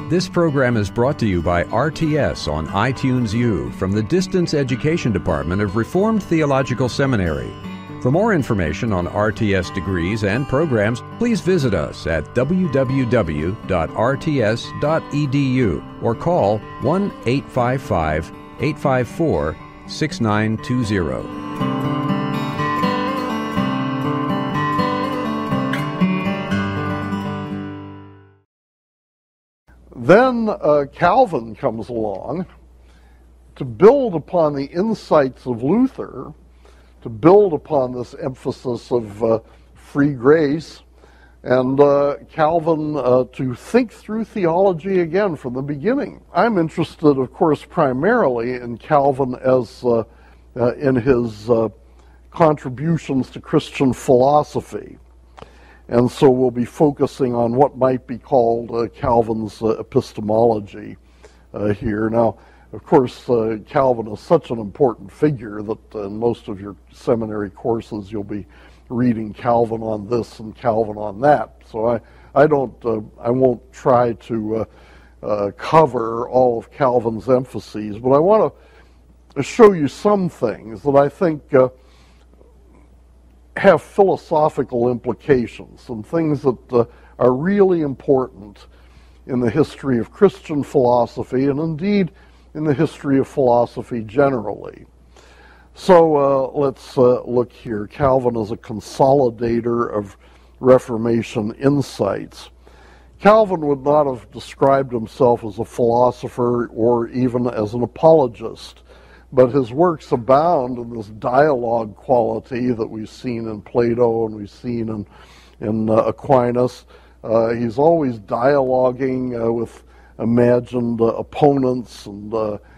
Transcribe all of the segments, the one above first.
This program is brought to you by RTS on iTunes U from the Distance Education Department of Reformed Theological Seminary. For more information on RTS degrees and programs, please visit us at www.rts.edu or call 1-855-854-6920. Then Calvin comes along to build upon the insights of Luther, to build upon this emphasis of free grace, and Calvin to think through theology again from the beginning. I'm interested, of course, primarily in Calvin as in his contributions to Christian philosophy. And so we'll be focusing on what might be called Calvin's epistemology here. Now, of course, Calvin is such an important figure that in most of your seminary courses you'll be reading Calvin on this and Calvin on that. So I won't try to cover all of Calvin's emphases, but I want to show you some things that I think have philosophical implications, some things that are really important in the history of Christian philosophy and indeed in the history of philosophy generally. So let's look here. Calvin is a consolidator of Reformation insights. Calvin would not have described himself as a philosopher or even as an apologist, but his works abound in this dialogue quality that we've seen in Plato and we've seen in Aquinas. He's always dialoguing with imagined opponents and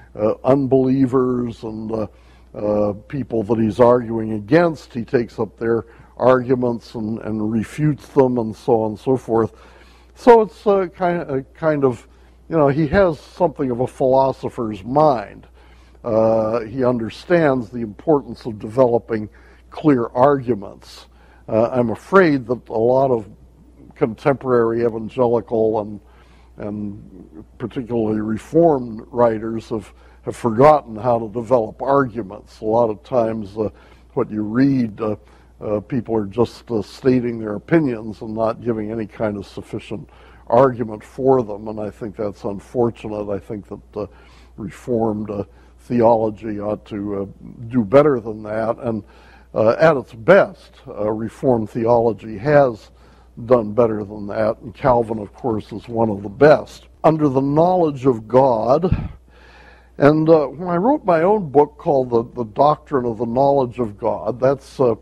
unbelievers and people that he's arguing against. He takes up their arguments and refutes them and so on and so forth. So it's kind of, you know, he has something of a philosopher's mind. He understands the importance of developing clear arguments. I'm afraid that a lot of contemporary evangelical and particularly Reformed writers have forgotten how to develop arguments. A lot of times what you read, people are just stating their opinions and not giving any kind of sufficient argument for them, and I think that's unfortunate. I think that Reformed theology ought to do better than that, and at its best, Reformed theology has done better than that, and Calvin, of course, is one of the best. Under the knowledge of God, and when I wrote my own book called The Doctrine of the Knowledge of God, that's a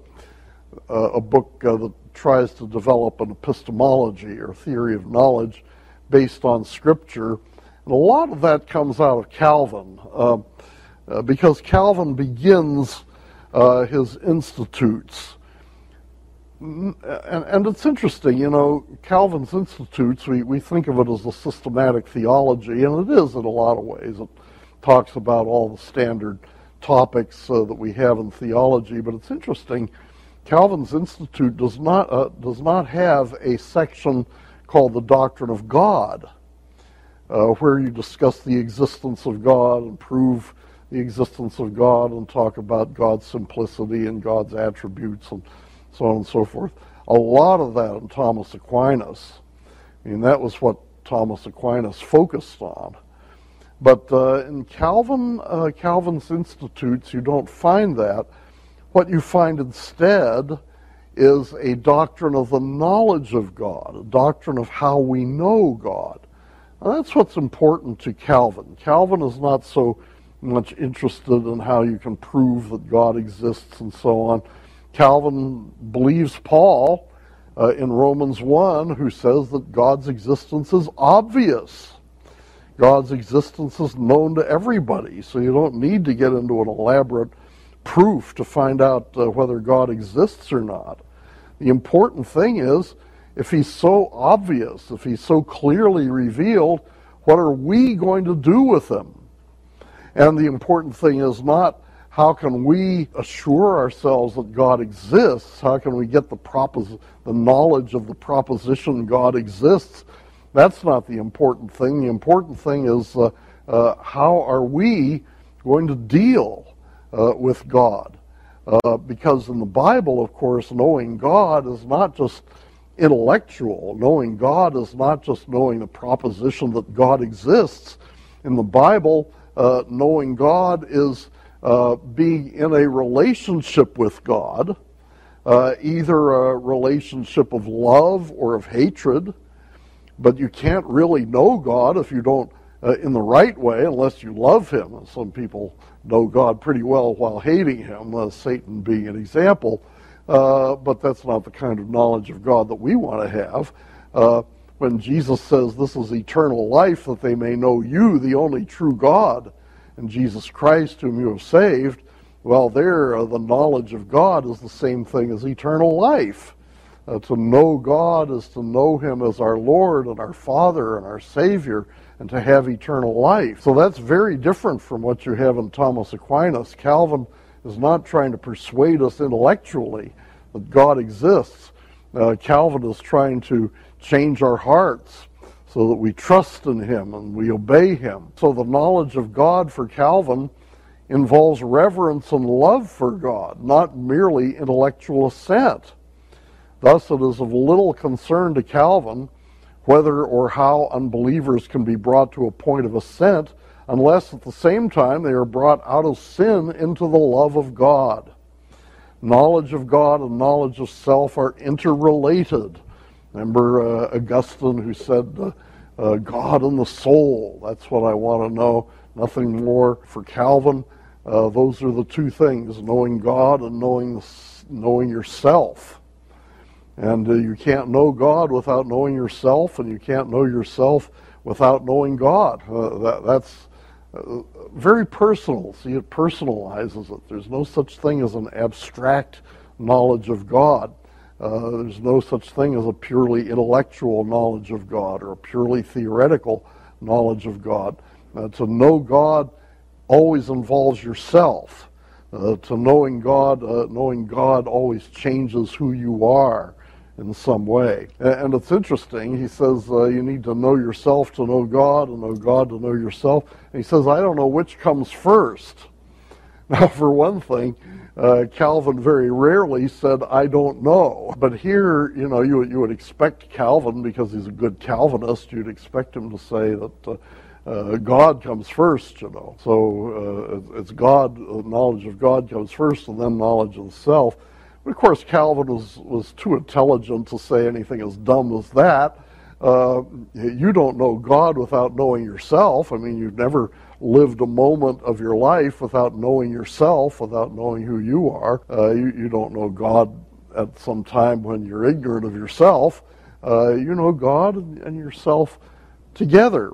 book that tries to develop an epistemology or theory of knowledge based on Scripture, and a lot of that comes out of Calvin, because Calvin begins his Institutes. And it's interesting, you know, Calvin's Institutes, we think of it as a systematic theology, and it is in a lot of ways. It talks about all the standard topics that we have in theology, but it's interesting, Calvin's Institute does not have a section called the Doctrine of God, where you discuss the existence of God and prove the existence of God and talk about God's simplicity and God's attributes and so on and so forth. A lot of that in Thomas Aquinas. I mean, that was what Thomas Aquinas focused on. But in Calvin's Institutes, you don't find that. What you find instead is a doctrine of the knowledge of God, a doctrine of how we know God. And that's what's important to Calvin. Calvin is not so much interested in how you can prove that God exists and so on. Calvin believes Paul in Romans 1, who says that God's existence is obvious. God's existence is known to everybody, so you don't need to get into an elaborate proof to find out whether God exists or not. The important thing is, if he's so obvious, if he's so clearly revealed, what are we going to do with him? And the important thing is not how can we assure ourselves that God exists, how can we get the knowledge of the proposition God exists. That's not the important thing. The important thing is how are we going to deal with God? Because in the Bible, of course, knowing God is not just intellectual. Knowing God is not just knowing the proposition that God exists. In the Bible, knowing God is being in a relationship with God, either a relationship of love or of hatred. But you can't really know God if you don't, in the right way, unless you love Him. And some people know God pretty well while hating Him, Satan being an example. But that's not the kind of knowledge of God that we want to have. When Jesus says, "This is eternal life, that they may know you, the only true God, and Jesus Christ, whom you have saved," well, there, the knowledge of God is the same thing as eternal life. To know God is to know Him as our Lord and our Father and our Savior, and to have eternal life. So that's very different from what you have in Thomas Aquinas. Calvin is not trying to persuade us intellectually that God exists. Calvin is trying to change our hearts so that we trust in Him and we obey Him. So the knowledge of God for Calvin involves reverence and love for God, not merely intellectual assent. Thus, it is of little concern to Calvin whether or how unbelievers can be brought to a point of assent unless at the same time they are brought out of sin into the love of God. Knowledge of God and knowledge of self are interrelated. Remember Augustine, who said, God and the soul, that's what I want to know, nothing more. For Calvin, those are the two things, knowing God and knowing yourself. And you can't know God without knowing yourself, and you can't know yourself without knowing God. That's very personal. See, it personalizes it. There's no such thing as an abstract knowledge of God. There's no such thing as a purely intellectual knowledge of God or a purely theoretical knowledge of God. To know God always involves yourself. To knowing God always changes who you are in some way. And it's interesting, he says you need to know yourself to know God, and know God to know yourself. And he says, I don't know which comes first. Now, for one thing, Calvin very rarely said, I don't know. But here, you would expect Calvin, because he's a good Calvinist, you'd expect him to say that God comes first, So it's God, knowledge of God comes first, and then knowledge of the self. But of course, Calvin was too intelligent to say anything as dumb as that. You don't know God without knowing yourself. I mean, you've never lived a moment of your life without knowing yourself, without knowing who you are. You don't know God at some time when you're ignorant of yourself. You know God and yourself together.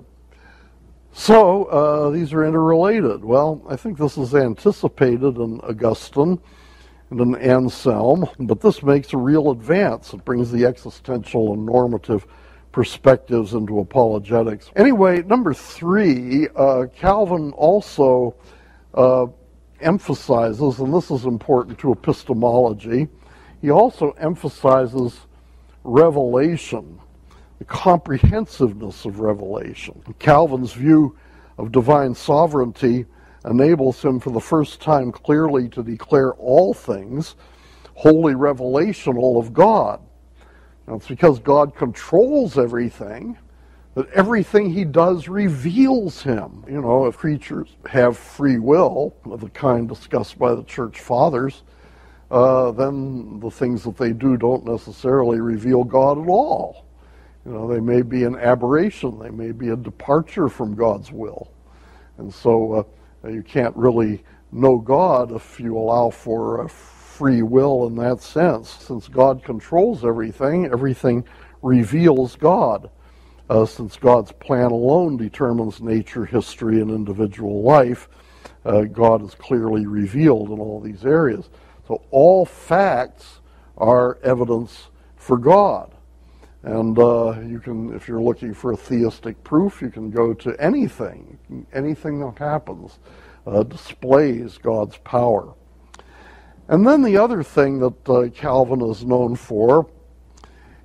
So these are interrelated. Well, I think this is anticipated in Augustine and in Anselm, but this makes a real advance. It brings the existential and normative perspectives into apologetics. Anyway, number 3, Calvin also emphasizes, and this is important to epistemology, he also emphasizes revelation, the comprehensiveness of revelation. Calvin's view of divine sovereignty enables him for the first time clearly to declare all things wholly revelational of God. Now, it's because God controls everything that everything he does reveals him. If creatures have free will, of the kind discussed by the church fathers, then the things that they do don't necessarily reveal God at all. They may be an aberration. They may be a departure from God's will. And so you can't really know God if you allow for free will in that sense. Since God controls everything, everything reveals God. Since God's plan alone determines nature, history, and individual life, God is clearly revealed in all these areas. So all facts are evidence for God. And you can, if you're looking for a theistic proof, you can go to anything. Anything that happens displays God's power. And then the other thing that Calvin is known for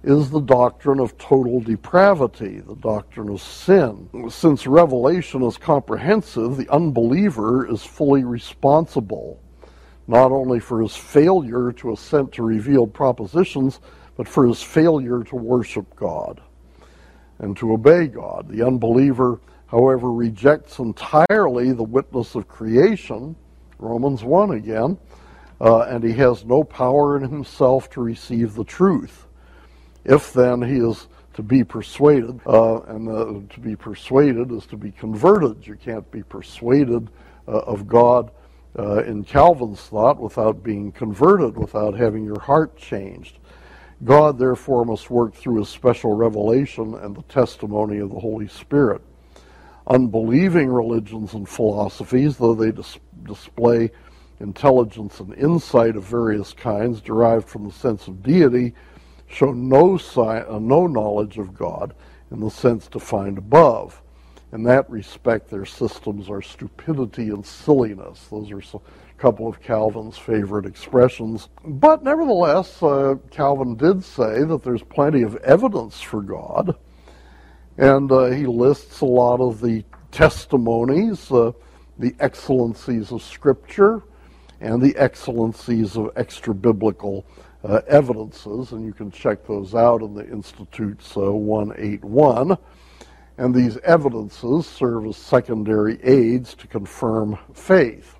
is the doctrine of total depravity, the doctrine of sin. Since revelation is comprehensive, the unbeliever is fully responsible, not only for his failure to assent to revealed propositions, but for his failure to worship God and to obey God. The unbeliever, however, rejects entirely the witness of creation, Romans 1 again, and he has no power in himself to receive the truth. If then he is to be persuaded, and to be persuaded is to be converted. You can't be persuaded of God in Calvin's thought without being converted, without having your heart changed. God, therefore, must work through his special revelation and the testimony of the Holy Spirit. Unbelieving religions and philosophies, though they display intelligence and insight of various kinds derived from the sense of deity, show no knowledge of God in the sense defined above. In that respect, their systems are stupidity and silliness. Those are a couple of Calvin's favorite expressions. But nevertheless, Calvin did say that there's plenty of evidence for God, and he lists a lot of the testimonies, the excellencies of Scripture, and the excellencies of extra-biblical evidences, and you can check those out in the Institute's 181. And these evidences serve as secondary aids to confirm faith.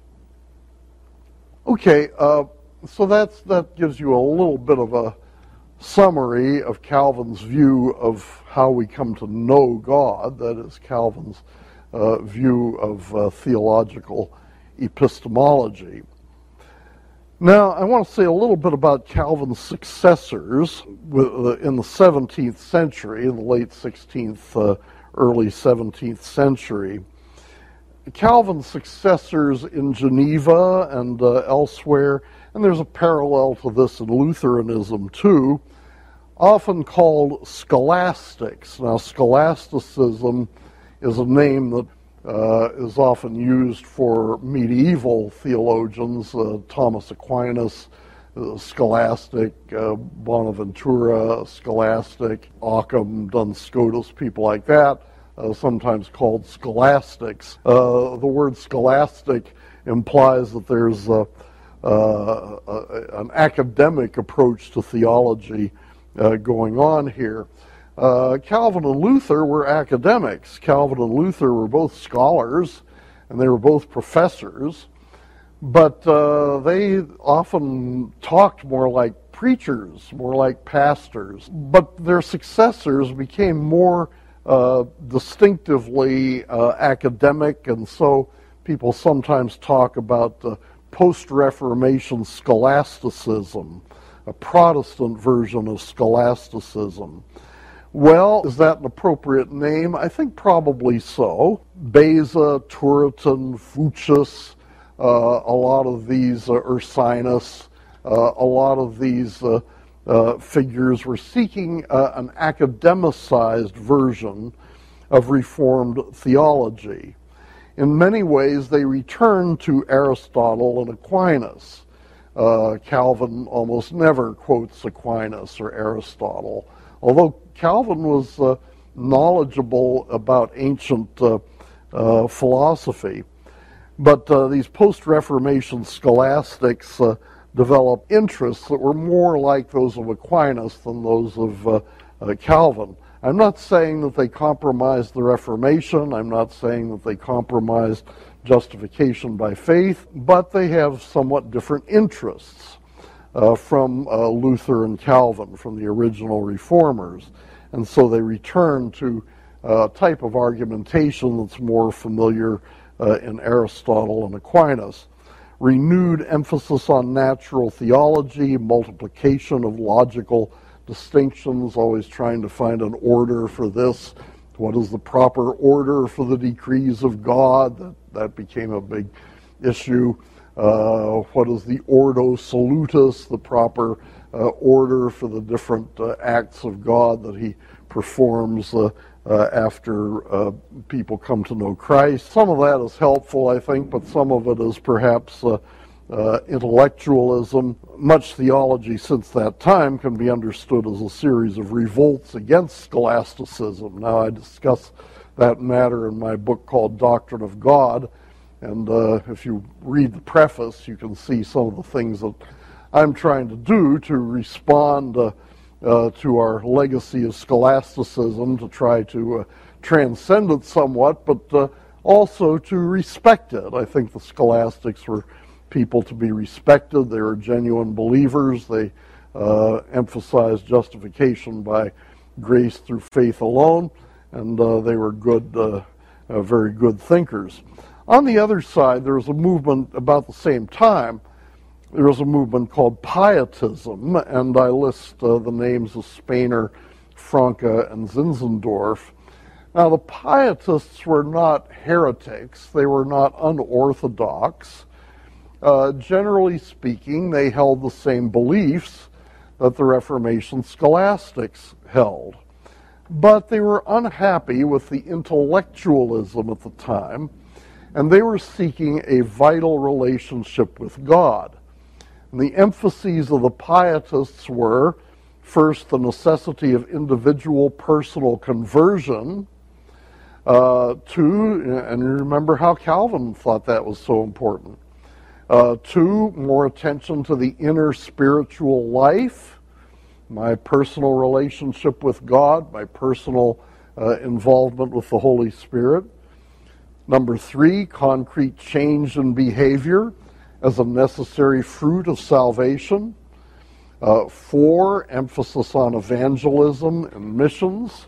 Okay, so that gives you a little bit of a summary of Calvin's view of how we come to know God. That is Calvin's view of theological epistemology. Now, I want to say a little bit about Calvin's successors in the 17th century, in the late 16th, early 17th century. Calvin's successors in Geneva and elsewhere, and there's a parallel to this in Lutheranism too, often called scholastics. Now, scholasticism is a name that is often used for medieval theologians, Thomas Aquinas, scholastic, Bonaventura, scholastic, Occam, Duns Scotus, people like that, sometimes called scholastics. The word scholastic implies that there's an academic approach to theology going on here. Calvin and Luther were academics. Calvin and Luther were both scholars, and they were both professors, but they often talked more like preachers, more like pastors. But their successors became more distinctively academic, and so people sometimes talk about the post-Reformation scholasticism, a Protestant version of scholasticism. Well, is that an appropriate name? I think probably so. Beza, Turretin, Fuchs, a lot of these, Ursinus, a lot of these figures were seeking an academicized version of Reformed theology. In many ways, they returned to Aristotle and Aquinas. Calvin almost never quotes Aquinas or Aristotle, although Calvin was knowledgeable about ancient philosophy. But these post-Reformation scholastics developed interests that were more like those of Aquinas than those of Calvin. I'm not saying that they compromised the Reformation. I'm not saying that they compromised justification by faith, but they have somewhat different interests from Luther and Calvin, from the original reformers. And so they return to a type of argumentation that's more familiar in Aristotle and Aquinas. Renewed emphasis on natural theology, multiplication of logical distinctions, always trying to find an order for this. What is the proper order for the decrees of God? That became a big issue. What is the ordo salutis, the proper order for the different acts of God that he performs after people come to know Christ? Some of that is helpful, I think, but some of it is perhaps intellectualism. Much theology since that time can be understood as a series of revolts against scholasticism. Now, I discuss that matter in my book called Doctrine of God, and if you read the preface, you can see some of the things that I'm trying to do to respond to our legacy of scholasticism, to try to transcend it somewhat, but also to respect it. I think the scholastics were people to be respected. They were genuine believers. They emphasized justification by grace through faith alone, and they were good, very good thinkers. On the other side, there was a movement about the same time. There was a movement called Pietism, and I list the names of Spener, Francke, and Zinzendorf. Now, the Pietists were not heretics. They were not unorthodox. Generally speaking, they held the same beliefs that the Reformation scholastics held. But they were unhappy with the intellectualism at the time, and they were seeking a vital relationship with God. And the emphases of the Pietists were, first, the necessity of individual personal conversion, two, and you remember how Calvin thought that was so important. Two, more attention to the inner spiritual life, my personal relationship with God, my personal involvement with the Holy Spirit. Number three, concrete change in behavior as a necessary fruit of salvation. Four, emphasis on evangelism and missions.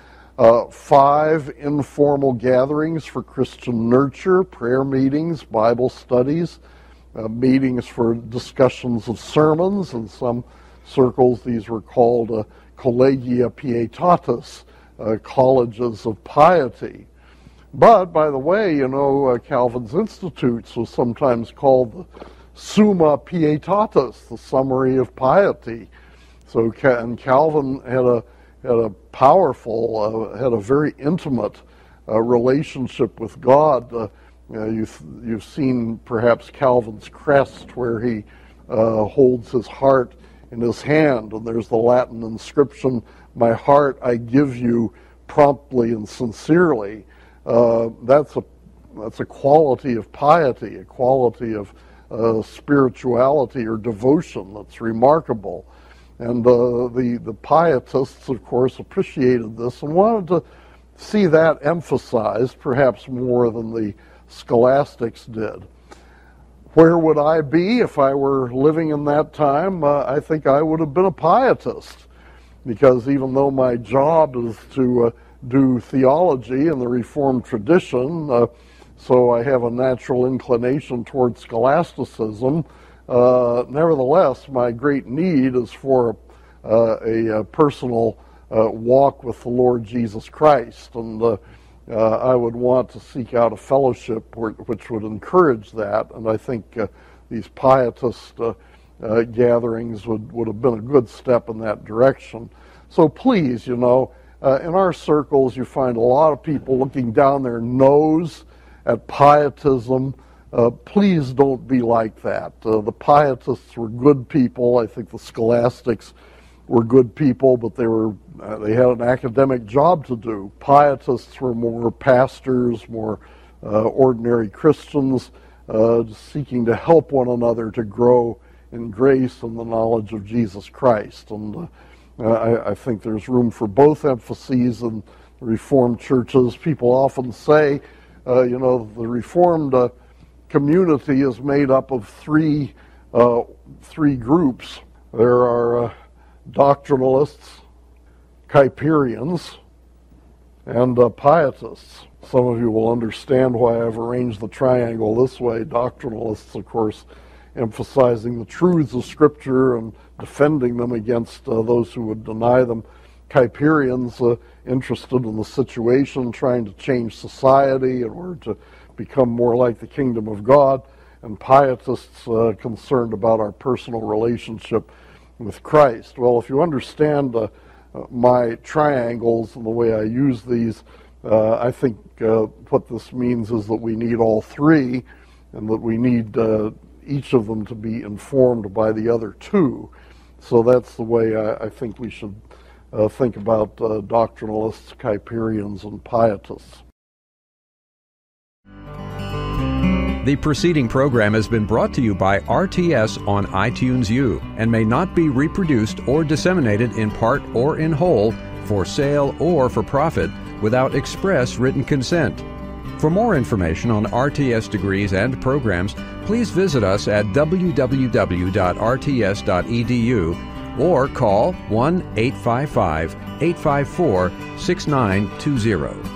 Five, informal gatherings for Christian nurture, prayer meetings, Bible studies, meetings for discussions of sermons. In some circles, these were called collegia pietatis, colleges of piety. But, by the way, Calvin's Institutes was sometimes called the Summa Pietatis, the summary of piety. So, and Calvin had a powerful, had a very intimate relationship with God. You've seen perhaps Calvin's crest where he holds his heart in his hand, and there's the Latin inscription, "My heart I give you promptly and sincerely." That's a quality of piety, a quality of spirituality or devotion that's remarkable. And the Pietists, of course, appreciated this and wanted to see that emphasized perhaps more than the scholastics did. Where would I be if I were living in that time? I think I would have been a Pietist, because even though my job is to do theology in the Reformed tradition, so I have a natural inclination toward scholasticism. Nevertheless, my great need is for a personal walk with the Lord Jesus Christ, and I would want to seek out a fellowship which would encourage that, and I think these Pietist gatherings would have been a good step in that direction. So please, in our circles, you find a lot of people looking down their nose at pietism. Please don't be like that. The Pietists were good people. I think the scholastics were good people, but they had an academic job to do. Pietists were more pastors, more ordinary Christians, seeking to help one another to grow in grace and the knowledge of Jesus Christ. And I think there's room for both emphases in Reformed churches. People often say, the Reformed community is made up of three groups. There are doctrinalists, Kuyperians, and Pietists. Some of you will understand why I've arranged the triangle this way. Doctrinalists, of course, emphasizing the truths of Scripture and defending them against those who would deny them. Kuyperians, interested in the situation, trying to change society in order to become more like the kingdom of God. And Pietists, concerned about our personal relationship with Christ. Well, if you understand my triangles and the way I use these, I think what this means is that we need all three, and that we need each of them to be informed by the other two. So that's the way I think we should think about doctrinalists, Kuyperians, and Pietists. The preceding program has been brought to you by RTS on iTunes U and may not be reproduced or disseminated in part or in whole for sale or for profit without express written consent. For more information on RTS degrees and programs, please visit us at www.rts.edu or call 1-855-854-6920.